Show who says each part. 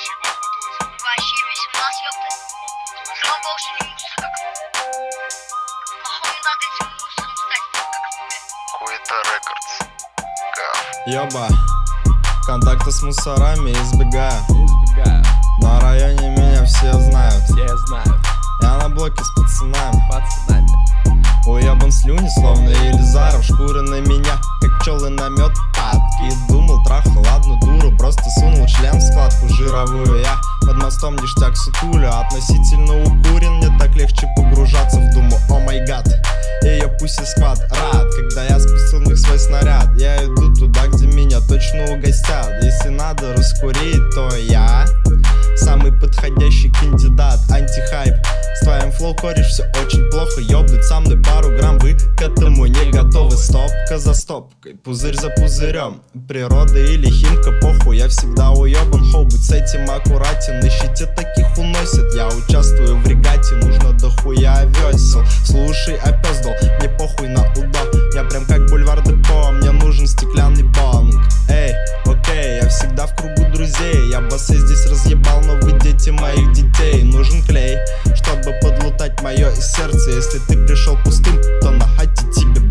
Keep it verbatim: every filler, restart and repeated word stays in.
Speaker 1: Вообще весь класс, ёпта. Слава богу, что не мусор. Походу, надо этим мусором стать, как тебе.
Speaker 2: Хуета Рекордс. Гав.
Speaker 3: Ёба, контакты с мусорами избегаю.
Speaker 4: Избегаю,
Speaker 3: На районе меня все знают.
Speaker 4: все знают,
Speaker 3: Я на блоке с пацанами.
Speaker 4: пацанами.
Speaker 3: Уебан слюни, словно Елизаров. Шкуры на меня, как пчелы на мед. Падки, думал, трахал одну дуру. Просто сунул член в складку жировую. Я под мостом ништяк сутулю. Относительно укурен, мне так легче погружаться в думу. О май гад, ее пусть сквад рад, когда я списал в них свой снаряд. Я иду туда, где меня точно угостят. Если надо раскурить, то я самый подходящий кандидат. Антихайп, с твоим флоу кореш все очень плохо. Ёбнуть со мной пару грамм, вы к этому не готовы. Стопка за стопкой, пузырь за пузырем. Природа или химка, похуй, я всегда уебан. Хоу, будь с этим аккуратен, на щите таких уносит. Я участвую в регате, нужно дохуя весел. Слушай, опездал, мне похуй на удав. Я прям как бульвар Депо, мне нужен стеклянный бонг. Эй, окей, я всегда в кругу друзей. Я басы здесь разъебал, но вы дети моих детей. Нужен клей, чтобы подлутать мое сердце. Если ты пришел пустым, то нахати тебе